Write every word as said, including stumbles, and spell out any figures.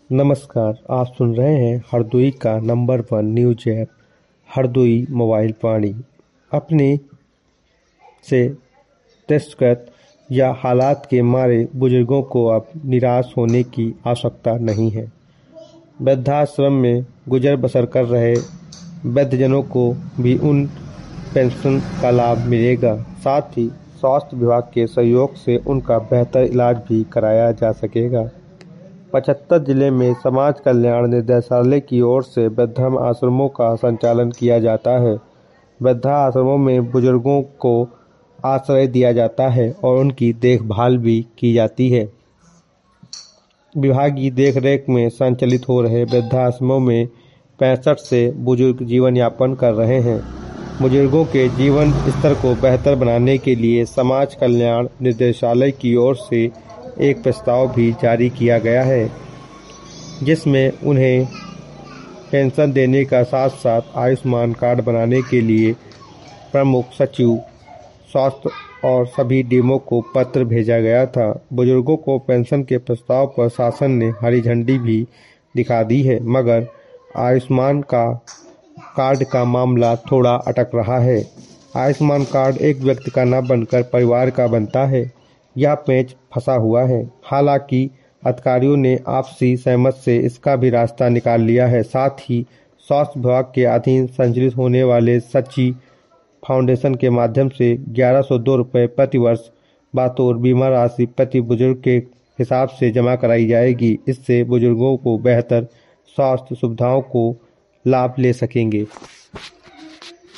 नमस्कार, आप सुन रहे हैं हरदोई का number one news app Hardoi mobile Vani. अपने से दस्तखत या हालात के मारे बुजुर्गों को अब निराश होने की आवश्यकता नहीं है। वृद्धाश्रम में गुजर बसर कर रहे वृद्धजनों को भी उन पेंशन का लाभ मिलेगा। साथ ही स्वास्थ्य विभाग के सहयोग से उनका बेहतर इलाज भी कराया जा सकेगा। पचहत्तर जिले में समाज कल्याण निदेशालय की ओर से वृद्धाश्रमों का संचालन किया जाता है। वृद्धाश्रमों में बुजुर्गों को आश्रय दिया जाता है और उनकी देखभाल भी की जाती है। विभागीय देखरेख में संचालित हो रहे वृद्धाश्रमों में पैंसठ से बुजुर्ग जीवन यापन कर रहे हैं। बुजुर्गों के जीवन स्तर को बेहतर बनाने के लिए समाज कल्याण निदेशालय की ओर से एक प्रस्ताव भी जारी किया गया है, जिसमें उन्हें पेंशन देने का साथ साथ आयुष्मान कार्ड बनाने के लिए प्रमुख सचिव स्वास्थ्य और सभी डीएमओ को पत्र भेजा गया था। बुजुर्गों को पेंशन के प्रस्ताव पर शासन ने हरी झंडी भी दिखा दी है, मगर आयुष्मान का कार्ड का मामला थोड़ा अटक रहा है। आयुष्मान कार्ड एक व्यक्ति का न बनकर परिवार का बनता है। यह पेंच फंसा हुआ है। हालांकि अधिकारियों ने आपसी सहमत से इसका भी रास्ता निकाल लिया है। साथ ही स्वास्थ्य विभाग के अधीन संचालित होने वाले सच्ची फाउंडेशन के माध्यम से ग्यारह सौ दो रुपये प्रति वर्ष बतौर बीमा राशि प्रति बुजुर्ग के हिसाब से जमा कराई जाएगी। इससे बुजुर्गों को बेहतर स्वास्थ्य सुविधाओं को लाभ ले सकेंगे।